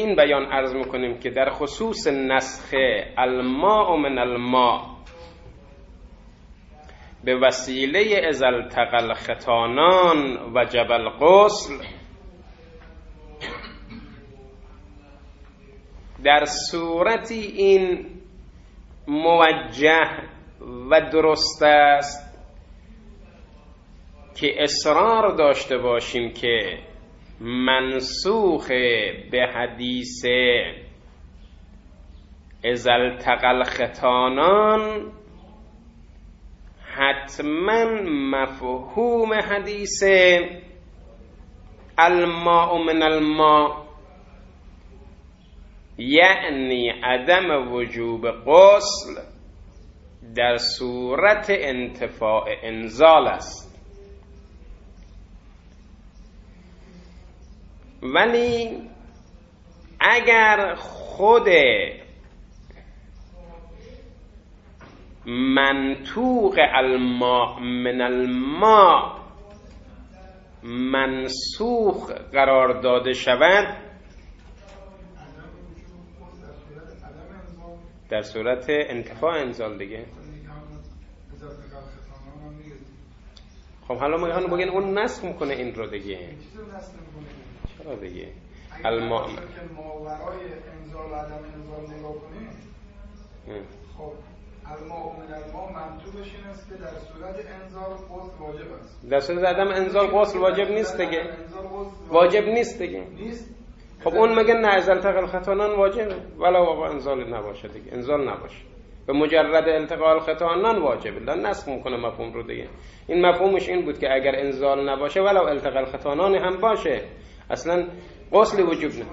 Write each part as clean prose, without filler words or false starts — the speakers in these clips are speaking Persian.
این بیان عرض میکنیم که در خصوص نسخ الماء من الماء به وسیله اذا التقى الختانان وجب الغسل، در صورتی این موجه و درست است که اصرار داشته باشیم که منسوخ به حدیث اذا التقى الختانان حتما مفهوم حدیث الماء من الماء یعنی عدم وجوب غسل در صورت انتفاع انزال است. ولی اگر خود منطوق الماء من الماء منسوخ قرار داده شود در صورت انتفاع انزال دیگه. خب حالا میخوان بگن اون نسخ میکنه این رو دیگه. چرا دیگه؟ الماء که ماورای انزال و عدم انزال نگاه کنیم، خب الماء من الماء منطوقش این است که در صورت انزال غسل واجب است. در صورت عدم انزال غسل واجب نیست دیگه. واجب نیست دیگه. نیست. خب اون میگه نه اذا التقى الختانان واجبه ولو آقا انزال نباشه دیگه، انزال نباشه، به مجرد التقاء الختانان واجبه. لا نسخ میکنه مفهوم رو دیگه. این مفهومش این بود که اگر انزال نباشه ولو التقى الختانان هم باشه اصلا غسل وجوب نه.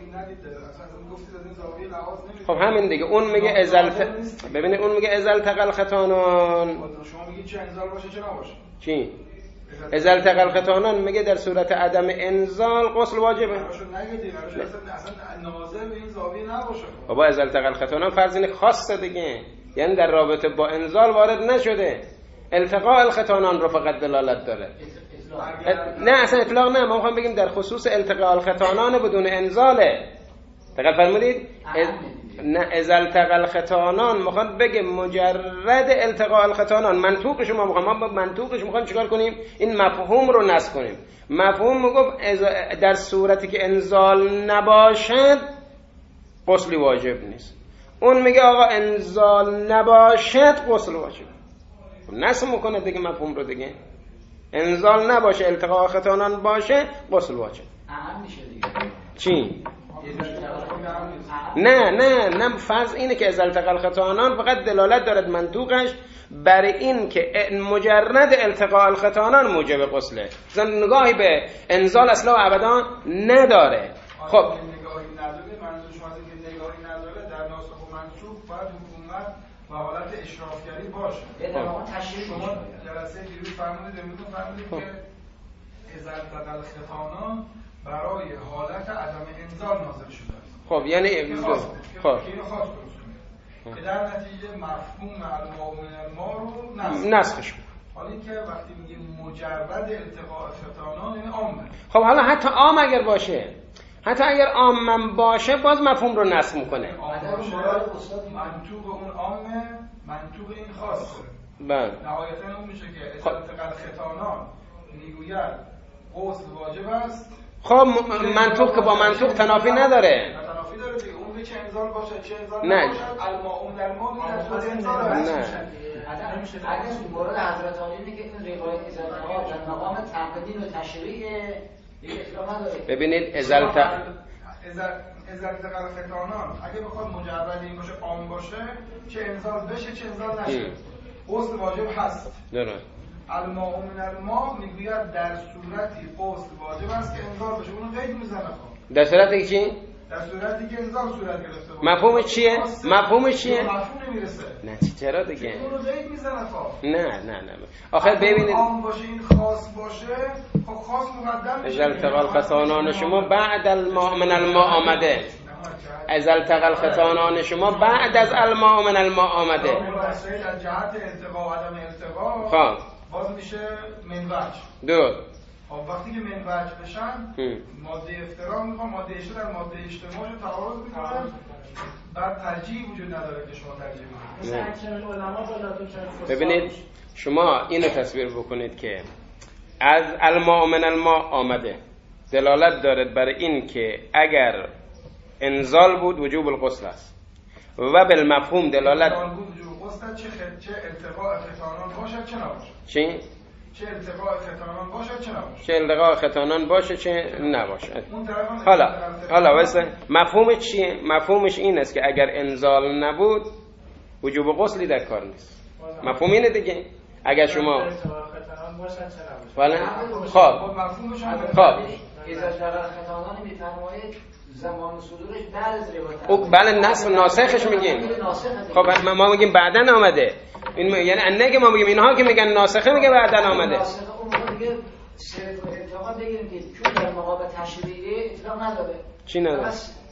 خب همین دیگه. اون میگه ببینید اون میگه اذا التقى الختانان، شما میگید چه انزال باشه چه نباشه. چی؟ اذا التقى الختانان میگه در صورت عدم انزال غسل واجبه. اصلا ناظر به این زاویه نباشه. بابا اذا التقى الختانان فرض اینه خاصه دیگه، یعنی در رابطه با انزال وارد نشده. التقاء الختانان رو فقط دلالت داره. نه اصلا اطلاق نه، ما میخوام بگیم در خصوص التقاء الختانان بدون انزاله. دقیق فرمودید؟ نه اذا التقى الختانان میخواد بگه مجرد التقاء الختانان. منطوقش ما با منطوقش میخوام چیکار کنیم؟ این مفهوم رو نسخ کنیم. مفهوم میگه در صورتی که انزال نباشد غسل واجب نیست. اون میگه آقا انزال نباشد غسل واجب. نسخ میکنه دیگه مفهوم رو دیگه. انزال نباشه التقاء الختانان باشه غسل واجب. اهم میشه دیگه. چی؟ نه فرض اینه که اذا التقى الختانان فقط دلالت دارد منطوقش بر این که مجرد التقاء الختانان موجب غسله، مثلا نگاهی به انزال اصلا و ابدا نداره. خب نگاهی نداره، منظور شما از اینکه نگاهی نداره در ناسخ و منسوخ باید حکومت و حالت اشرافگری باشه. اتفاقا تشریح شما جلسه دیروز فرمودید که اذا التقى الختانان برای حالت عدم انزال نازل شده است. خب یعنی خب که در نتیجه مفهوم الماء من الماء رو نسخش کنه. حالا اینکه وقتی میگیم مجرد التقاء ختانان یعنی عامه. خب حالا حتی عام اگر باشه، حتی اگر عام باشه باز مفهوم رو نسخ میکنه. منطوق اون عامه، منطوق این خاصه. بله. نهایتاً اون میشه که اذا التقى الختانان میگوید غسل واجب است. خب منطوق که با منطوق تنافی نداره. تنافی داره دیگه. اون چه انزال باشه چه انزال نه. نباشه الماء در ما میشه انزال نه. اگر مورد حضرت علی میگه این روایت ازالتقا در مقام تقدیم و تشریع دیگه اطلاق نداره. ببینید اذا التقى الختانان اگه بخواد مجرد این باشه عام باشه چه انزال بشه چه انزال نشه غسل واجب هست. درست. الماء من الماء میگوید در صورتی غسل واجب است که انزال بشه. اونو قید میزنه. خب در صورتی که چی؟ در صورتی که انزال صورت گرفته باشه. مفهومش چیه؟ مفهومش چیه؟ مفهوم نمیرسه. نه چرا دیگه؟ اونو قید میزنه. خب نه آخه ببینید عام باشه این خاص باشه، خب خاص مقدم میشه. اذا التقى الختانان شما بعد الماء من الماء آمده. اذا التقى الختانان شما بعد از الماء من الماء آمده. از جهت التقا و عدم التقا خب باز میشه من وجه. دو خب وقتی که منبعث بشن ماده افتراق میخوام ماده اشتراک در ماده اجتماع رو تعارض میکنن، بعد ترجیح وجود نداره که شما ترجیح بدید. ببینید شما اینو تصویر بکنید که از الماء من الماء آمده، دلالت دارد بر این که اگر انزال بود وجوب الغسل است و بالمفهوم دلالت بود وجوب غسل چه التقاء ختانان باشد چه نباشد. چی؟ چه التقاء ختانان باشد چه نباشد. چه التقاء ختانان باشه چه نباشد. حالا واسه مفهومش چیه؟ مفهومش این است که اگر انزال نبود وجوب غسلی در کار نیست. مفهوم اینه دیگه. اگر شما بله خب اذا ختانان میفرمایید زمان صدورش بعد از روایت او بله ناسخش میگیم. خب ما میگیم بعدن آمده. این یعنی نه که ما میگیم اینها که میگن ناسخه میگه بعدن آمده. ناسخه اون دیگه صرف اطلاق بگیریم که چون در مقام تشریعی اطلاق نداره. چی نداره؟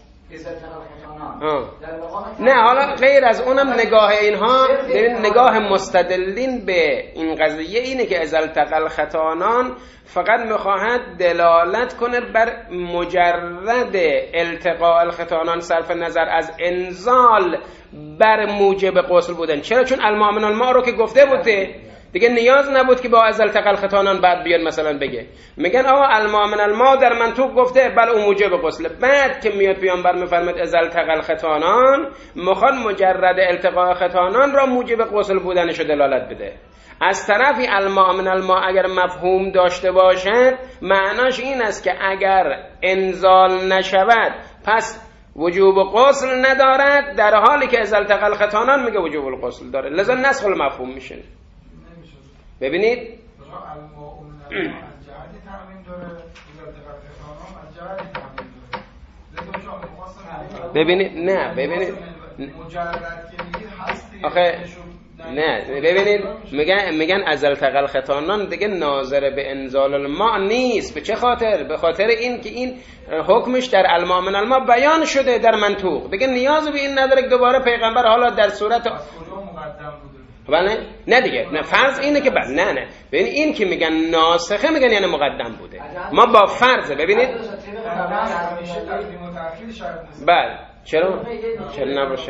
نه حالا غیر از اونم نگاه اینها نگاه مستدلین به این قضیه اینه که اذا التقى الختانان فقط میخواهد دلالت کنه بر مجرد التقاء الختانان صرف نظر از انزال بر موجب غسل بودن. چرا؟ چون الماء من الماء رو که گفته بوده دیگه نیاز نبود که با از التقى الختانان بعد بیاد مثلا بگه. میگن آقا الماء من الماء در منطوق گفته بل اون موجب غسل، بعد که میاد پیامبر میفرماید از التقى الختانان میخواد مجرد التقاء ختانان را موجب غسل بودنشو دلالت بده. از طرفی الماء من الماء اگر مفهوم داشته باشد معناش این است که اگر انزال نشود پس وجوب غسل ندارد، در حالی که از التقى الختانان میگه وجوب الغسل داره، لذا نسخ المفهوم میشه. ببینید ببینید نه ببینید آخه نه ببینید میگن از التقى الختانان دیگه ناظر به انزال الماء نیست. به چه خاطر؟ به خاطر این که این حکمش در الماء من الماء بیان شده در منطوق، دیگه نیاز به این نداره که دوباره پیغمبر حالا در صورت بله نه دیگه نه فرض اینه که بله نه ببین این که میگن ناسخه میگن یعنی مقدم بوده. ما با فرض ببینید بله چرا نباشه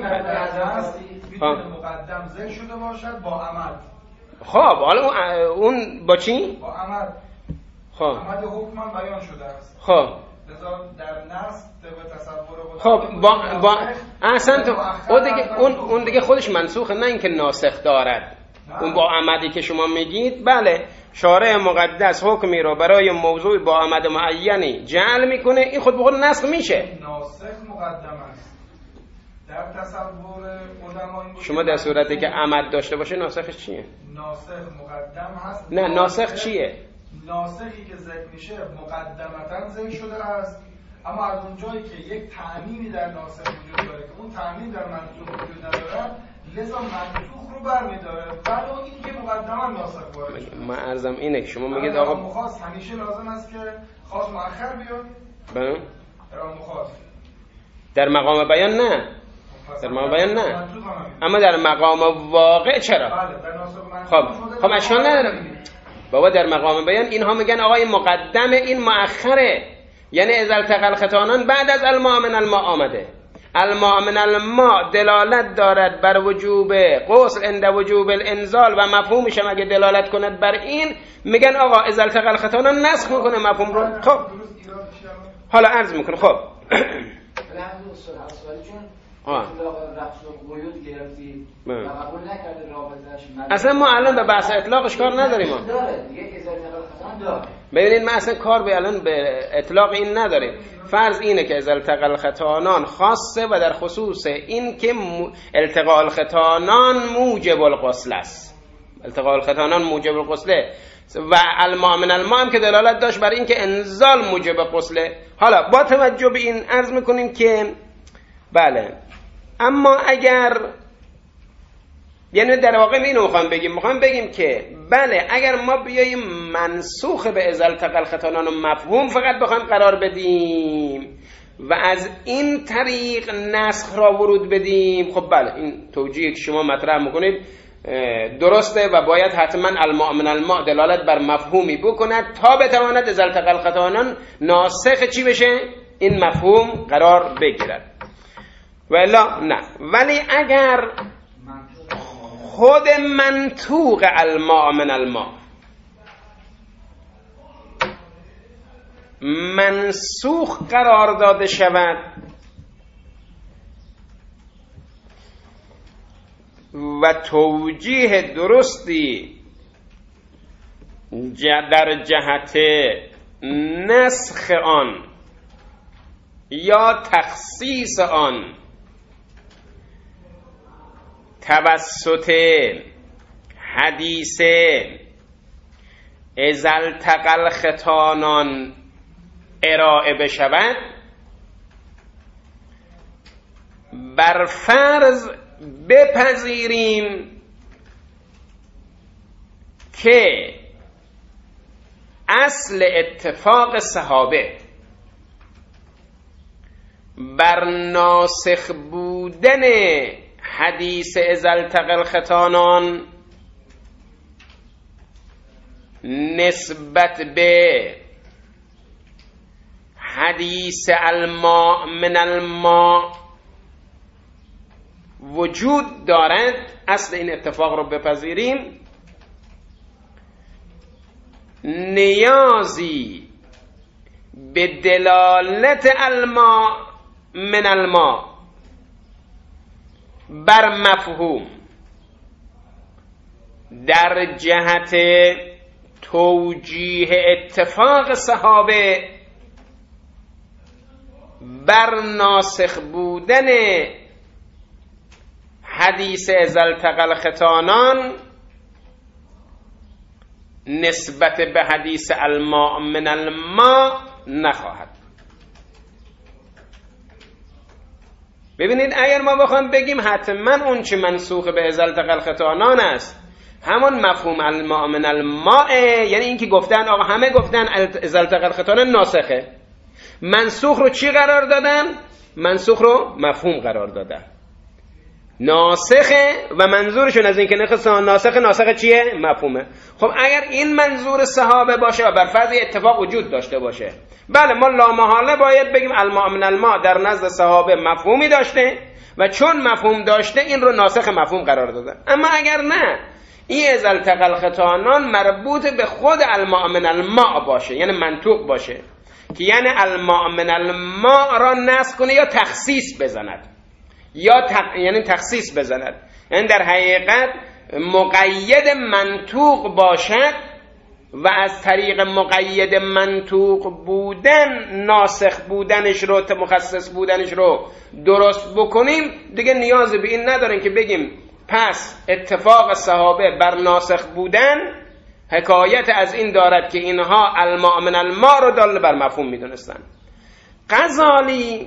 مقدم ذکر شده باشد با عمل. خب حالا اون با چی؟ با عمل. خب عمل حکم بیان شده است. خب در نص به تصور خب با احسن تو اون دیگه خودش منسوخه، نه اینکه ناسخ دارد. اون با عمدی که شما میگید بله شارع مقدس حکمی رو برای موضوع با عمد معینی جعل میکنه، این خود به خود نسخ میشه. ناسخ مقدم است در تصور علمای شما در صورتی که عمد داشته باشه ناسخش چیه؟ ناسخ مقدم هست. نه ناسخ چیه؟ ناسخی که ذکر میشه مقدمتاً ذکر شده است، اما از اون جایی که یک تعمیمی در ناسخ وجود داره که اون تعمیم در منطوق وجود نداره، لذا منطوق رو برمی‌داره، ولی این که مقدماً ناسخ وارد شده. من عرضم اینه که شما میگید آقا مخاص همیشه لازم است که خاص مؤخر بیاد. بله در مخاص در مقام بیان نه، در مقام بیان نه، اما در مقام واقع چرا؟ خب اشکال نداره بابا، در مقام بیان اینها میگن آقا این مقدمه این مؤخره، یعنی اذا التقى الختانان بعد از الماء من الماء آمده. الماء من الماء دلالت دارد بر وجوب غسل عند وجوب الانزال و مفهومش هم اگه دلالت کند بر این میگن آقا اذا التقى الختانان نسخ میکنه مفهوم رو. خب حالا عرض میکنه خب اصلا ما الان به بحث اطلاقش کار نداریم. ببینید ما اصلا کار به الان به اطلاق این نداریم. فرض اینه که اذا التقى الختانان خاصه و در خصوص این که التقاء الختانان موجب الغسل است. التقاء الختانان موجب الغسله و الماء من الماء هم که دلالت داشت بر این که انزال موجب غسله. حالا با توجه به این عرض میکنیم که بله، اما اگر یعنی در واقع اینو میخوام بگیم که بله اگر ما بیاییم منسوخ به اذا التقى الختانان و مفهوم فقط بخوایم قرار بدیم و از این طریق نسخ را ورود بدیم، خب بله این توجیه که شما مطرح میکنید درسته و باید حتما الماء من الماء دلالت بر مفهومی بکند تا بتواند اذا التقى الخطانان ناسخ چی بشه؟ این مفهوم قرار بگیرد. ولا نه. ولی اگر خود منطوق الماء من الماء منسوخ قرار داده شود و توجیه درستی در جهت نسخ آن یا تخصیص آن توسط حدیث اذا التقى الخطانان ارائه بشود، بر فرض بپذیریم که اصل اتفاق صحابه بر ناسخ بودن حدیث اذا التقى الخطانان نسبت به حدیث الماء من الماء وجود دارد. اصل این اتفاق رو بپذیریم، نیازی به دلالت الماء من الماء بر مفهوم در جهت توجیه اتفاق صحابه بر ناسخ بودن حدیث اذا التقى الخطانان نسبت به حدیث الماء من الماء نخواهد. ببینید اگر ما بخوایم بگیم حتما اون چه منسوخ به اذا التقى الخطانان است همون مفهوم الماء من الماء، یعنی این که گفتن آقا همه گفتن اذا التقى الخطانان ناسخه، منسوخ رو چی قرار دادن؟ منسوخ رو مفهوم قرار دادن. ناسخه و منظورشون از این که ناسخه چیه؟ مفهومه. خب اگر این منظور صحابه باشه و بر فرض اتفاق وجود داشته باشه، بله ما لامحاله باید بگیم الماء من الماء در نزد صحابه مفهومی داشته و چون مفهوم داشته این رو ناسخ مفهوم قرار دادن. اما اگر نه، این اذا التقى الخطانان مربوط به خود الماء من الماء باشه، یعنی منطوق باشه که یعنی الماء من الماء را نسخ کنه یا تخصیص بزند یعنی تخصیص بزند، یعنی در حقیقت مقید منطوق باشد و از طریق مقید منطوق بودن ناسخ بودنش رو مخصص بودنش رو درست بکنیم، دیگه نیازی به این نداریم که بگیم پس اتفاق صحابه بر ناسخ بودن حکایت از این دارد که اینها الماء من الماء رو دال بر مفهوم میدونستن. غزالی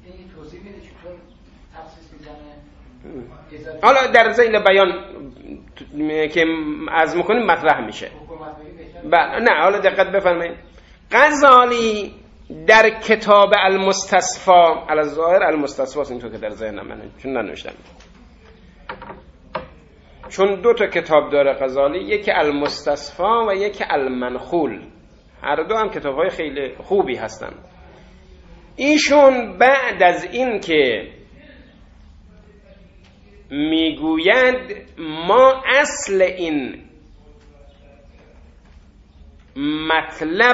حالا در ذیل بیان که از میکنیم مطرح میشه. نه حالا دقت بفرمایید. غزالی در کتاب المستصفا، علی الظاهر المستصفا است اینطور که در ذهنم من چون ننوشتم، چون دو تا کتاب داره غزالی، یکی المستصفا و یکی المنخول، هر دو هم کتاب‌های خیلی خوبی هستن. ایشون بعد از این که میگوید ما اصل این مطلب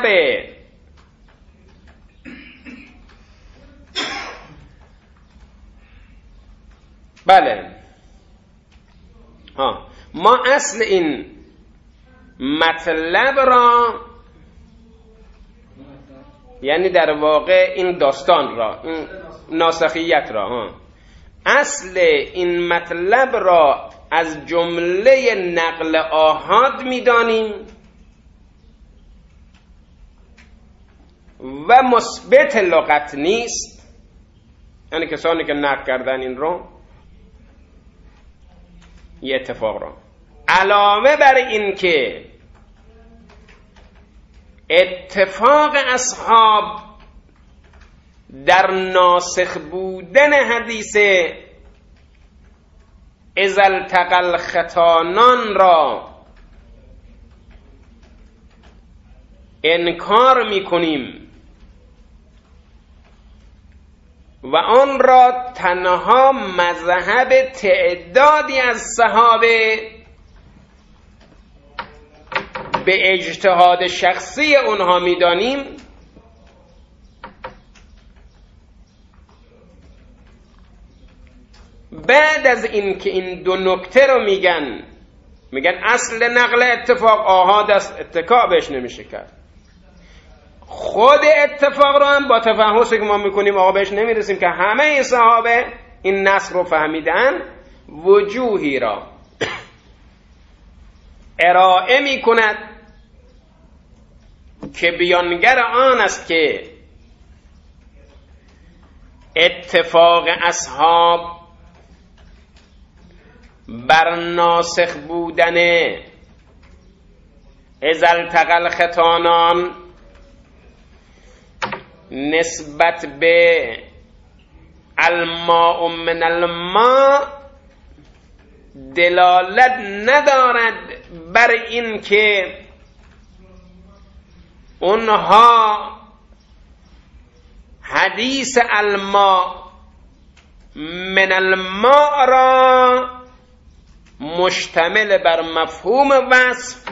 ما اصل این مطلب را، یعنی در واقع این داستان را، این ناسخیت را، اصل این مطلب را از جمله نقل آحاد می‌دانیم و مثبت لغت نیست، یعنی کسانی که نقل کردن این رو، یه اتفاق را، علاوه بر این که اتفاق اصحاب در ناسخ بودن حدیث اذا التقى الختانان را انکار میکنیم و آن را تنها مذهب تعدادی از صحابه به اجتهاد شخصی اونها میدانیم، بعد از این که این دو نکته رو میگن اصل نقل اتفاق آحاد است، اتکا بهش نمیشه کرد. خود اتفاق رو هم با تفحصی که ما میکنیم آقا بهش نمیرسیم که همه صحابه این نص رو فهمیدن. وجوهی را ارائه میکند که بیانگر آن است که اتفاق اصحاب بر ناسخ بودن اذا التقى الختانان نسبت به الماء من الماء دلالت ندارد بر این که اونها حدیث الماء من الماء را مشتمل بر مفهوم وصف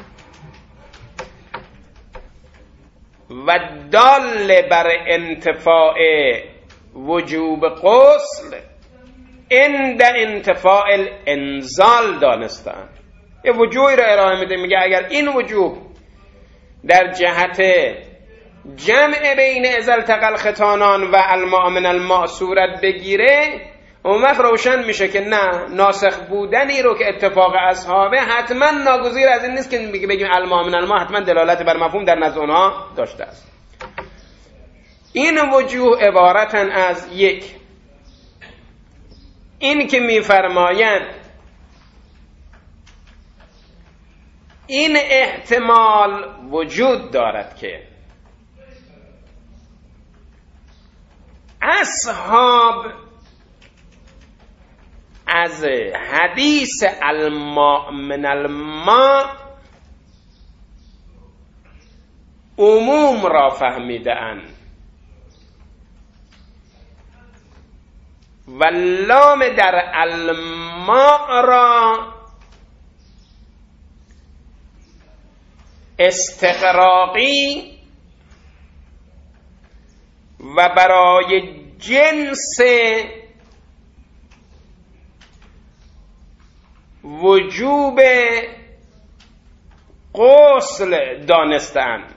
و دال بر انتفاع وجوب غسل عند انتفاع الانزال دانستن. یه وجوهی را ارائه میده، میگه اگر این وجوه در جهت جمع بین اذا التقى الختانان و الماء من الماء صورت بگیره، اون وقت روشن میشه که نه، ناسخ بودنی رو که اتفاق اصحابه حتما ناگزیر از این نیست که بگیم الماء من الماء حتما دلالت بر مفهوم در نزد اونها داشته است. این وجوه عبارتن از یک، این که میفرماید این احتمال وجود دارد که اصحاب از حدیث الماء من الماء عموم را فهمیده اند و لام در الماء را استغراقی و برای جنس وجوب غسل دانستند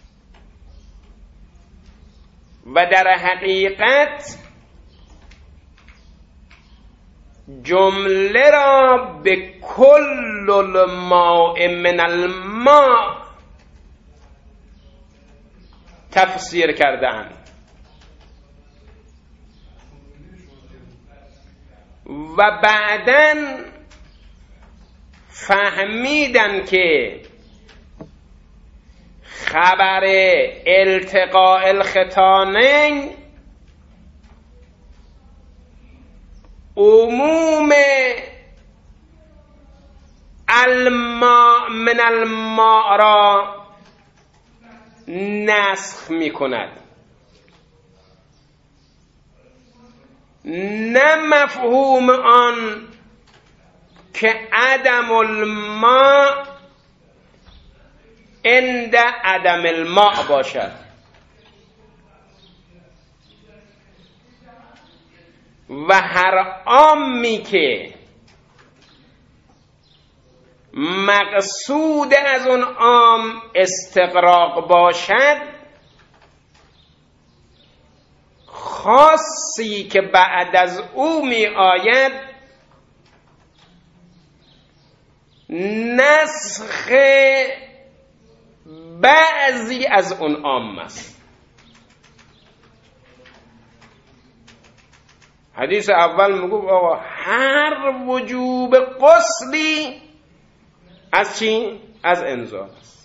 و در حقیقت جمله را به کل الماء من الماء تفسیر کردند و بعداً فهمیدن که خبر التقاء الختانین عموم الماء من الماء را نسخ می کند، نه مفهوم آن که عدم الماء عند عدم الماء باشد و هر عامی که مقصود از اون عام استغراق باشد، خاصی که بعد از او می آید نسخ بعضی از اون عام است. حدیث اول میگو آقا هر وجوب غسلی از چی؟ از انزال است.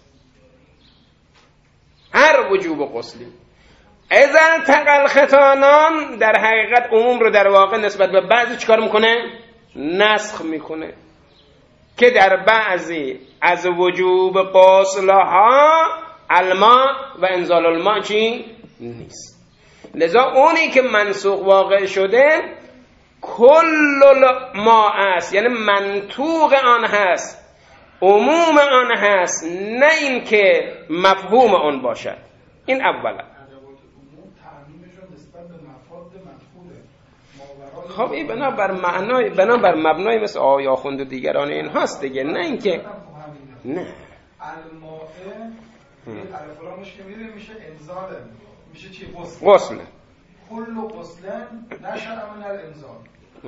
هر وجوب غسلی. اذا التقى الختانان در حقیقت عموم رو در واقع نسبت به بعضی چیکار میکنه؟ نسخ میکنه که در بعضی از وجوب غسلها الماء و انزال الماء چی؟ نیست. لذا اونی که منسوخ واقع شده کل ما است، یعنی منطوق آن هست، عموم آن هست، نه این که مفهوم آن باشد. این اولا. خب این بنابر مبنای مثل آقای آخوند و دیگران این هست دیگه، نه اینکه نه الفلامش که میره میشه انزاله، میشه چی؟ غسل. کل غسلن نشأ من الانزال.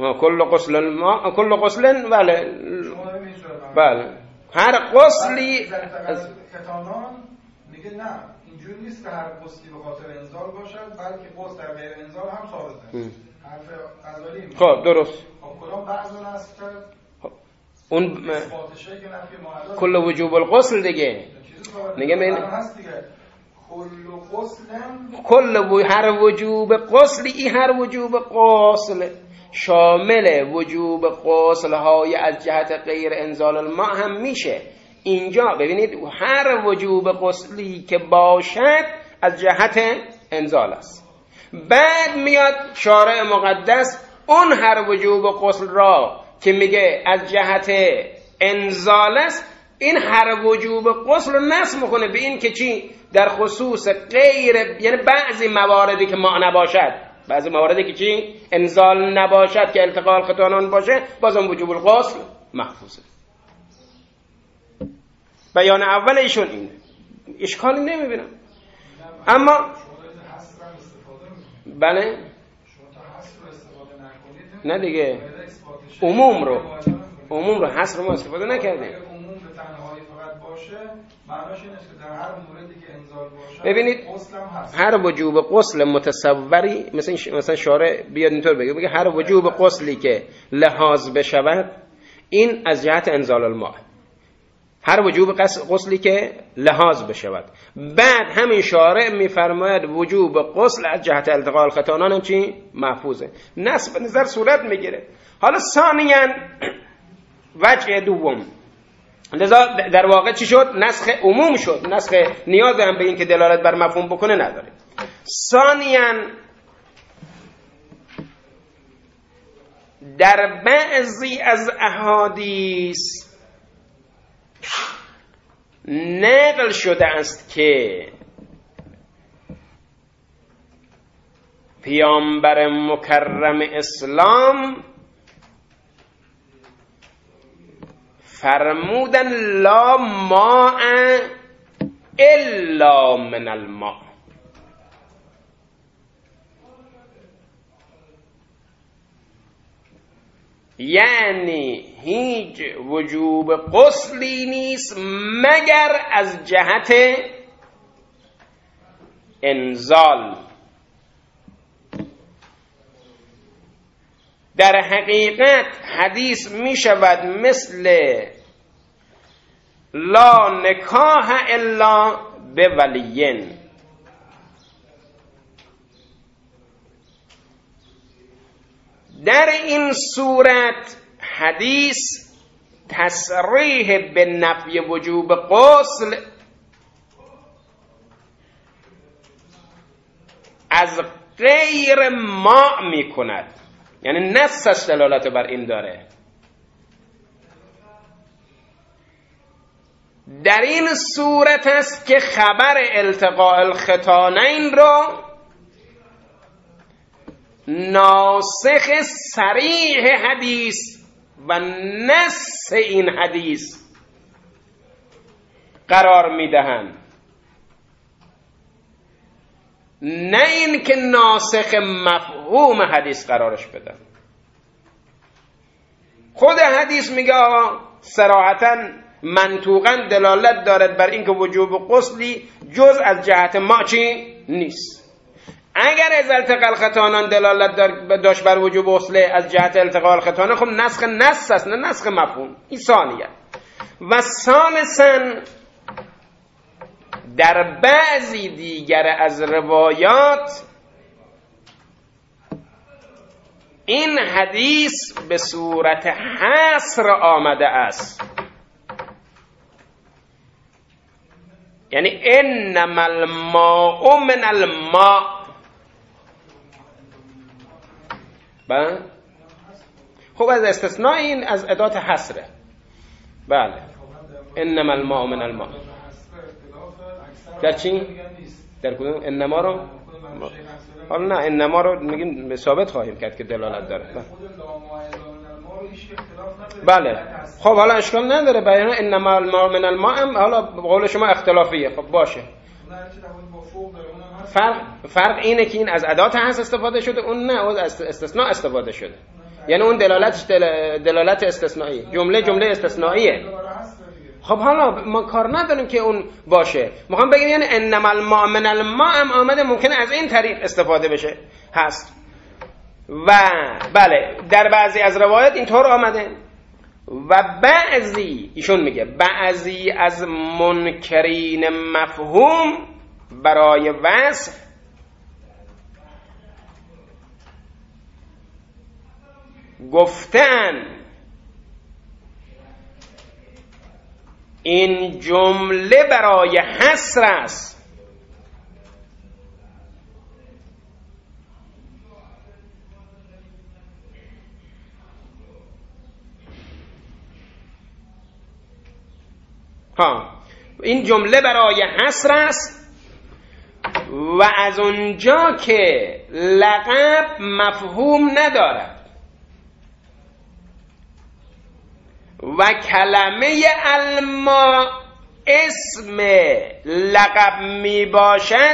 کل غسلن بله هر غسلی ختانان میگه نه اینجوری نیست که هر غسلی به خاطر انزال باشد، بلکه غسل در غیر انزال هم ثابته. حرف غزالی. خب درست. خب کدام بعضو نصب کرد؟ اون اثباتشه که نفی معادل کل وجوب الغسل دیگه میگه من هر وجوب غسلی، این هر وجوب غسل شامل وجوب غسل های از جهت غیر انزال الماء هم میشه. اینجا ببینید هر وجوب غسلی که باشد از جهت انزال است. بعد میاد شارع مقدس اون هر وجوب غسل را که میگه از جهت انزال است، این هر وجوب غسل رو نصب میکنه به این که چی؟ در خصوص غیر، یعنی بعضی مواردی که ما نباشد، بعضی مواردی که چی؟ انزال نباشد که التقاء الختانان باشه، بازم وجوب الغسل محفوظه. بیان اول ایشون اینه، اشکالی نمیبینم. اما بله نه دیگه عموم رو حصر ما استفاده نکردیم. عموم به تنهایی فقط باشه معناش اینه که در هر موردی که انزال باشه ببینید هر وجوب غسل متصوری مثلا شارع بیاد اینطور بگه هر وجوب غسلی که لحاظ بشود این از جهت انزال الماء، هر وجوب غسلی که لحاظ بشود. بعد همین شارع میفرماید وجوب غسل از جهت التقاء الختانان هم چی؟ محفوظه. نصب نظر صورت میگیره. حالا ثانیاً وجه دوم، لذا در واقع چی شد؟ نسخ عموم شد، نسخ نیاز هم به این که دلالت بر مفهوم بکنه نداره. ثانیاً در بعضی از احادیث نقل شده است که پیامبر مکرم اسلام فرمودن لا ماء الا من الماء، یعنی هیچ وجوب غسلی نیست مگر از جهت انزال. در حقیقت حدیث می شود مثل لا نکاح الا بولین. در این صورت حدیث تصریح به نفی وجوب غسل از غیر ماء می کند، یعنی نصش دلالت بر این داره. در این صورت است که خبر التقاء الختانین رو ناسخ صریح حدیث و نص این حدیث قرار میدهند، نه این که ناسخ مفهوم حدیث قرارش بدن. خود حدیث میگه آقا صراحتاً منطوقاً دلالت دارد بر اینکه وجوب غسلی جز از جهت ما چی نیست. اگر از التقاء الختانان دلالت داشت بر وجوب غسل از جهت التقاء الختانان، خب نسخ نص است نه نسخ مفهوم. این ثانیه. و ثالثاً در بعضی دیگر از روایات این حدیث به صورت حصر آمده است، یعنی انما الماء من الماء. بله خب از استثناء این از ادات حصره. بله انما الماء من الماء در چی؟ در کدوم؟ انما رو حالا نه انما رو میگیم ثابت خواهیم کرد که دلالت داره. بله خب حالا اشکال نداره، بیان انما الماء من الماء هم حالا قول شما اختلافیه، خب باشه. فرق اینه که این از ادات هست استفاده شده، اون نه از استثناء استفاده شده، یعنی اون دلالتش دلالت استثنایی، جمله استثنائیه. خب حالا ما کار نداریم که اون باشه، میخوام بگم یعنی انما الماء من الماء هم آمده، ممکنه از این طریق استفاده بشه هست. و بله در بعضی از روایات اینطور آمده و بعضی، ایشون میگه بعضی از منکرین مفهوم برای وصف گفتن این جمله برای حصر است. این جمله برای حصر است و از اونجا که لقب مفهوم ندارد و کلمه الماء اسم لقب می باشد،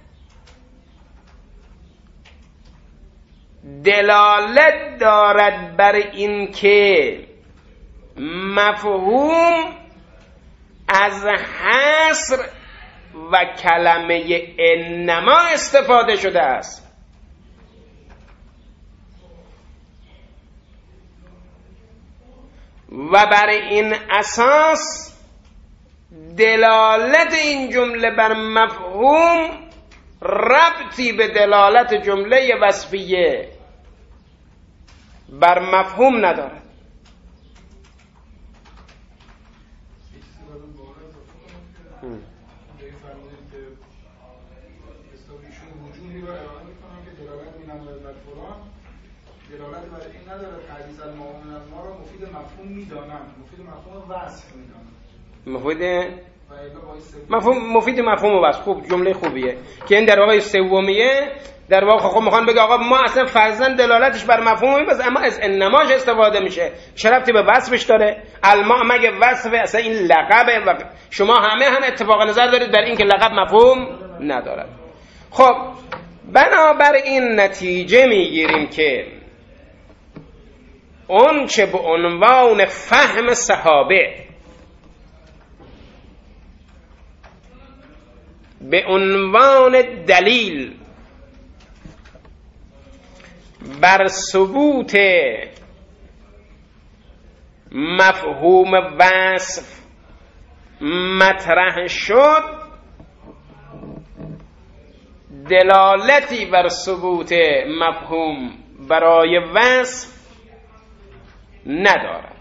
دلالت دارد بر این که مفهوم از حصر و کلمه انما استفاده شده است. و بر این اساس دلالت این جمله بر مفهوم ربطی به دلالت جمله وصفیه بر مفهوم ندارد. دلالت بر این نداره حدیث الماء من الماء رو مفید مفهوم میدانم، مفید مفهوم وصف میدانم. مفید مفهوم وصف. خوب، جمله خوبیه که این در واقع سومیه. در واقع خب میخوان بگه آقا ما اصلا فرضاً دلالتش بر مفهومه، بس اما از انماش استفاده میشه، چه ربطی به وصفش داره؟ الماء مگه وصفه؟ اصلا این لقبه و شما همه هم اتفاق نظر دارید بر این که لقب مفهوم ندارد. خب بنابر این نتیجه میگیریم که اون چه به عنوان فهم صحابه به عنوان دلیل بر ثبوت مفهوم وصف مطرح شد، دلالتی بر ثبوت مفهوم برای وصف ندارد.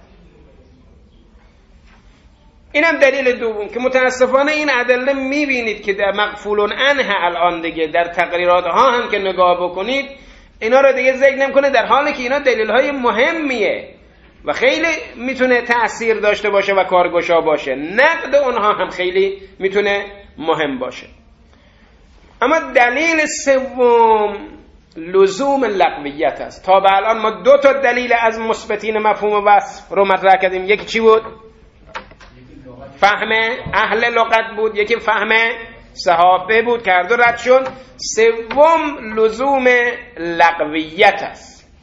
اینم دلیل دوم که متاسفانه این ادله میبینید که در مغفول عنه الان دیگه در تقریرات ها هم که نگاه بکنید اینا رو دیگه ذکر نمیکنه، در حالی که اینا دلیل های مهمیه و خیلی میتونه تأثیر داشته باشه و کارگشا باشه. نقد اونها هم خیلی میتونه مهم باشه. اما دلیل سوم لزوم لغویت است. تا به الان ما دو تا دلیل از مثبتین مفهوم وصف رو مطرح کردیم. یکی چی بود؟ فهم اهل لغت بود، یکی فهم صحابه بود که هر دو رد شد. سوم لزوم لغویت است.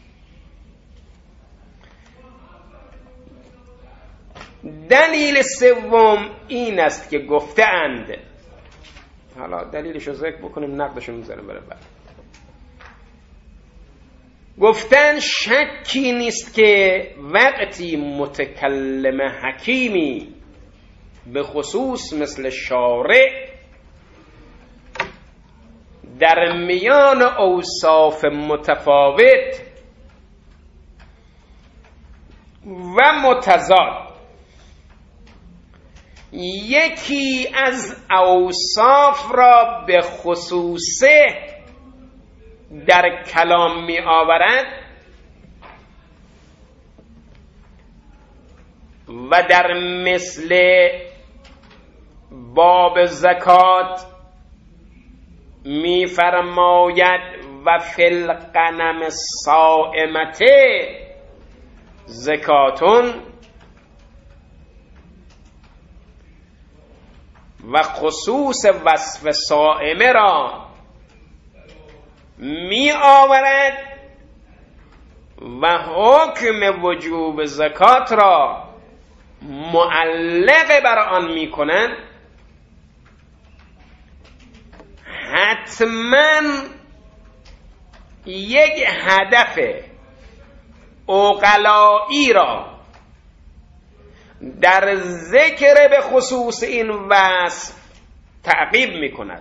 دلیل سوم این است که گفته اند، حالا دلیلشو ذکر بکنیم نقدشو میذاریم برای بعد. گفتن شکی نیست که وقتی متکلم حکیمی به خصوص مثل شارع در میان اوصاف متفاوت و متضاد. یکی از اوصاف را به خصوصه در کلام می آورد و در مثل باب زکات می فرماید و فی الغنم الصائمة زکاتون و خصوص وصف صائمه را می آورد و حکم وجوب زکات را معلق بر آن می کنند، حتما یک هدف عقلایی را در ذکر به خصوص این وصف تعقیب می کند.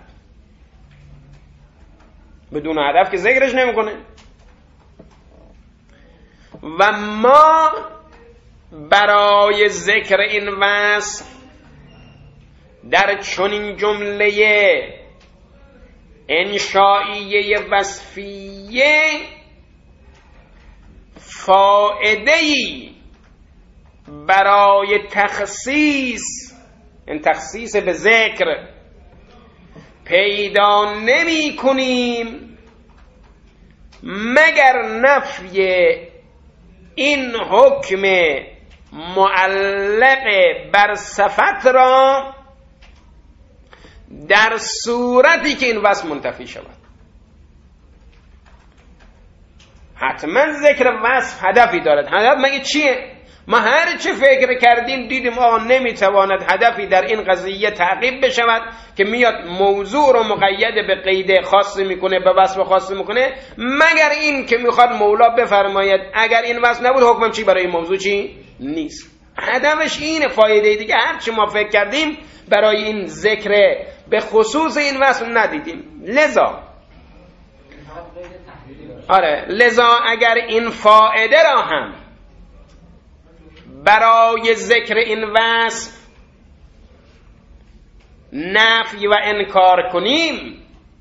بدون هدف که ذکرش نمی کنه. و ما برای ذکر این وصف در چنین جمله انشائیه وصفیه فائده‌ای برای تخصیص، این تخصیص به ذکر، پیدا نمی کنیم مگر نفی این حکم معلق بر صفت را در صورتی که این وصف منتفی شود. حتما ذکر وصف هدفی دارد. هدف مگه چیه؟ ما هر چه فکر کردیم دیدیم آقا نمیتواند هدفی در این قضیه تعقیب بشود که میاد موضوع رو مقید به قید خاص میکنه، به وصف خاص میکنه، مگر این که میخواد مولا بفرماید اگر این وصف نبود حکمم چی برای این موضوع چی؟ نیست. هدفش اینه. فایده دیگه هر چی ما فکر کردیم برای این ذکر به خصوص این وصف ندیدیم. لذا اگر این فایده را هم برای ذکر این وصف نفی و انکار کنیم،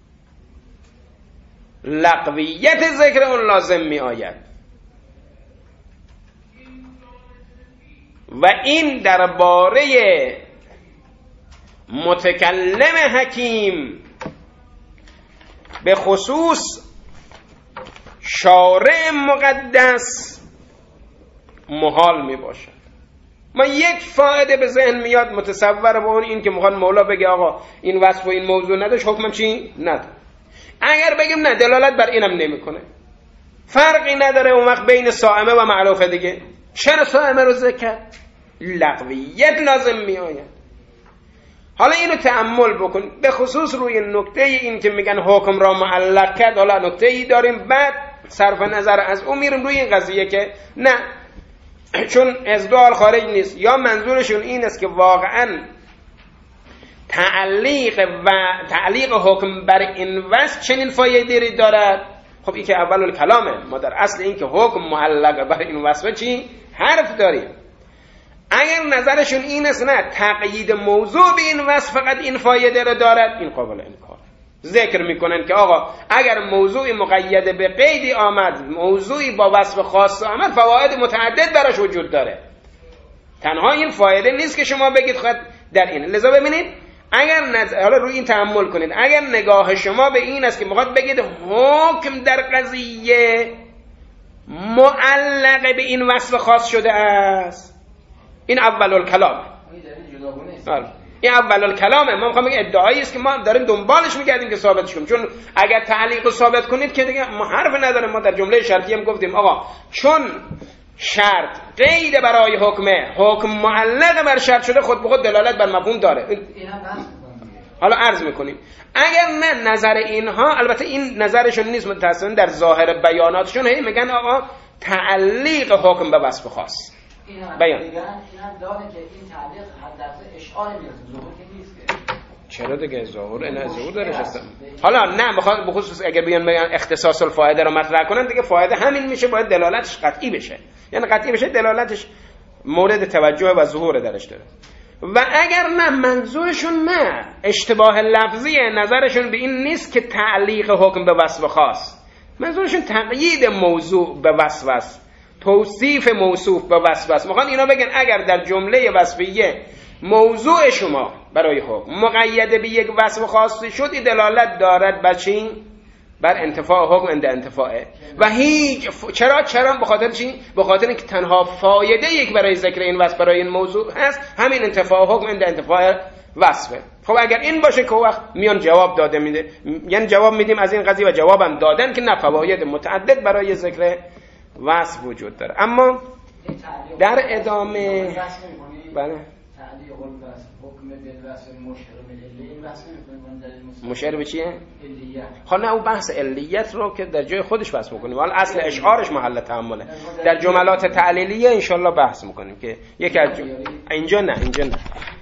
لغویت ذکر اون لازم می آید و این درباره متکلم حکیم به خصوص شارع مقدس محال می باشد. ما یک فایده به ذهن میاد متصور با اون این که میخواد مولا بگه آقا این وصف و این موضوع نداشت حکمم چی؟ نداره. اگر بگیم نه دلالت بر اینم نمیکنه، فرقی نداره اون وقت بین صائمه و معروفه دیگه، چرا صائمه رو ذکر؟ لغویت لازم می آید. حالا اینو تأمل بکن به خصوص روی نکته این که میگن حکم را معلق کرد. حالا نکته ای داریم، بعد صرف نظر از اون میریم روی این قضیه که نه، چون ازدوال خارج نیست، یا منظورشون این است که واقعا تعلیق حکم بر این وصف چنین فایده‌ای دارد. خب این که اول کلامه، ما در اصل این که حکم معلق بر این وصف چی؟ حرف داریم. اگر نظرشون این است نه، تقیید موضوع به این وصف فقط این فایده را دارد، این قابل انکار. ذکر میکنن که آقا اگر موضوعی مقید به قیدی آمد، موضوعی با وصف خاص آمد، فواید متعدد براش وجود داره. تنها این فایده نیست که شما بگید خود در این. لذا ببینید اگر حالا روی این تأمل کنید، اگر نگاه شما به این است که میخواد بگید حکم در قضیه معلق به این وصف خاص شده است، این اول الکلامه. این اول الکلامه. ما میخوام بگم ادعایی است که ما داریم دنبالش میگردیم که ثابتش کنیم. چون اگر تعلیق رو ثابت کنید که دیگه ما حرف نداریم. ما در جمله شرطی هم گفتیم آقا چون شرط قید برای حکم معلق بر شرط شده، خود به خود دلالت بر مفهوم داره. حالا عرض میکنیم اگر نه، نظر اینها البته این نظرشون نیست، متأسفانه در ظاهر بیاناتشون هی میگن آقا تعلیق حکم به وصف خاص بیان. این هم داره که این تعلیق حداقل اشعار میرسه، ظهور که نیست که. چرا دیگه ظهور؟ نه ظهور دارش هستم. حالا نه میخواد بخصوص اگر بیان اختصاص الفائده رو مطرح کنن دیگه فایده همین میشه، باید دلالتش قطعی بشه. یعنی قطعی بشه دلالتش مورد توجه و ظهور درش داره. و اگر نه منظورشون نه اشتباه لفظی، نظرشون به این نیست که تعلیق حکم به وصف خاص، منظورشون تقیید موضوع به وصف است، توصیف موصوف به وصف است. میخوان اینا بگن اگر در جمله وصفیه موضوع شما برای حکم مقید به یک وصف خاصی شد، این دلالت دارد بر چی؟ بر انتفاع حکم عند انتفاعه. و هیچ چرا به خاطر چی؟ به خاطر اینکه تنها فایده یک برای ذکر این وصف برای این موضوع هست همین انتفاع حکم عند انتفاع وصفه. خب اگر این باشه که وقت میان جواب داده میده، یعنی جواب میدیم از این قضیه و جوابم دادن که نه، فواید متعدد برای ذکر وصف وجود داره. اما در ادامه بله تعلیق الوصف حکم بالوصف مشهر بالعله، این بحث می‌کنیم در این مشهر به چیه؟ علیت. خب نه، اون بحث علیت رو که در جای خودش بحث می‌کنیم، حالا اصل اشعارش محل تأمله. در جملات تعلیلیه ان شاء الله بحث می‌کنیم که یکی از اینجا نه